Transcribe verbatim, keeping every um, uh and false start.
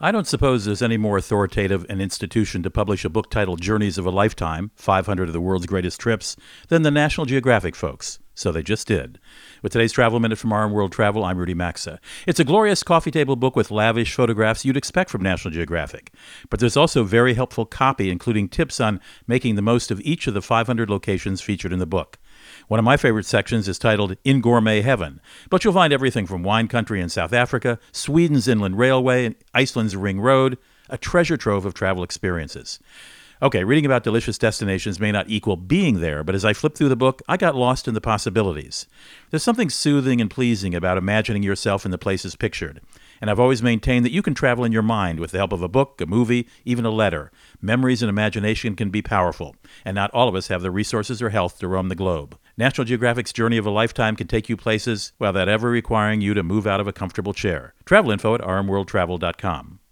I don't suppose there's any more authoritative an institution to publish a book titled Journeys of a Lifetime, five hundred of the World's Greatest Trips, than the National Geographic folks. So they just did. With today's Travel Minute from R M World Travel, I'm Rudy Maxa. It's a glorious coffee table book with lavish photographs you'd expect from National Geographic. But there's also very helpful copy, including tips on making the most of each of the five hundred locations featured in the book. One of my favorite sections is titled In Gourmet Heaven, but you'll find everything from wine country in South Africa, Sweden's Inland Railway, and Iceland's Ring Road, a treasure trove of travel experiences. Okay, reading about delicious destinations may not equal being there, but as I flipped through the book, I got lost in the possibilities. There's something soothing and pleasing about imagining yourself in the places pictured. And I've always maintained that you can travel in your mind with the help of a book, a movie, even a letter. Memories and imagination can be powerful, and not all of us have the resources or health to roam the globe. National Geographic's Journey of a Lifetime can take you places without ever requiring you to move out of a comfortable chair. Travel info at r m world travel dot com.